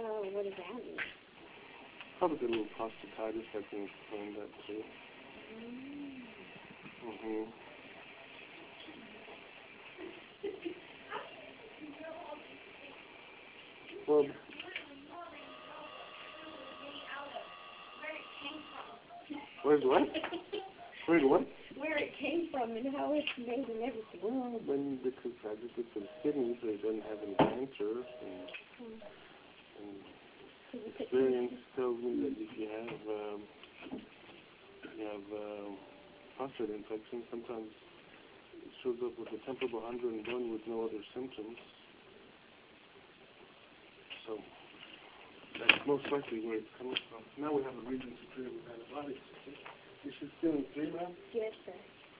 What does that mean? Probably a little prostatitis. I can explain that too. Well, where's what? Where's what? Where it came from and how it's made and everything. Well, because I just looked at the kidneys, they didn't have any cancer, and experience tells me that if you have prostate infection, sometimes it shows up with a temporal 101 with no other symptoms. So that's most likely where it's coming from. Now we have a reason to treat it with antibiotics. Is she still in 3, ma'am? Yes, sir.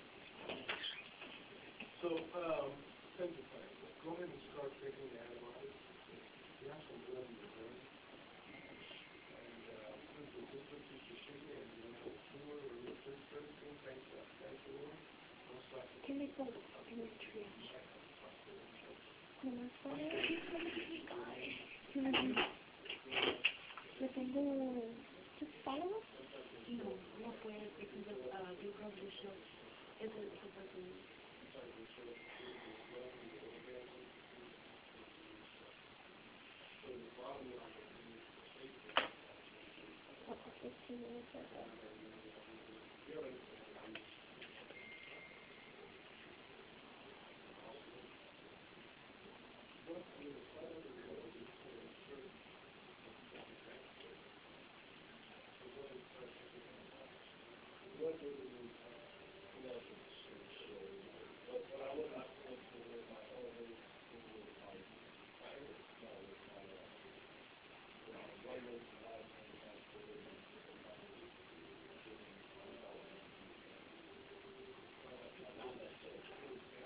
So, go ahead and start taking the antibiotics. You have some blood in your brain. And since the distance is the sugar and you have a tumor or certain things like cancer, most likely. Can we go in the tree? No, I'm sorry. Just follow us? No, no puede, because yo creo que eso es el